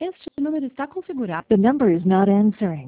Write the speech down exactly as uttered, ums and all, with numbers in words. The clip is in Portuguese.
Este número está configurado. The number is not answering.